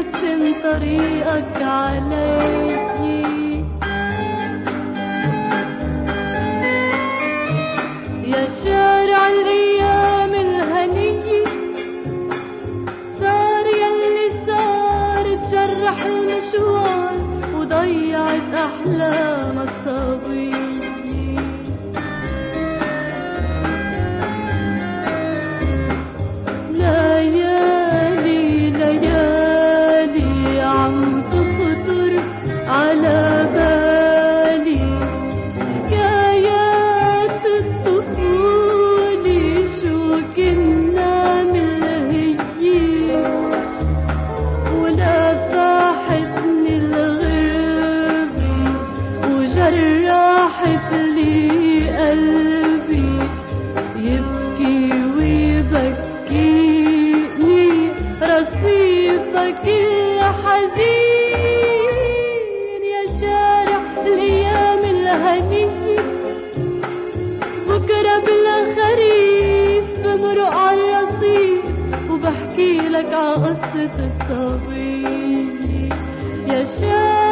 رسم طريقك علي. يا شارع الأيام الهنية صار يلي صار تجرح المشوار وضيعت أحلام الصبية. ليالي ليالي عم تخطر على بالي حكايات الطفولة شو كنا ملهيين، ولا فاحتني الغربة وجرحت لي قلبي يبكي ويبكيني رصيفك الحزين. يا شارع الأيام الهنية بكرة بالخريف بمرق عالرصيف وبحكي لك عقصة الصبي. يا شارع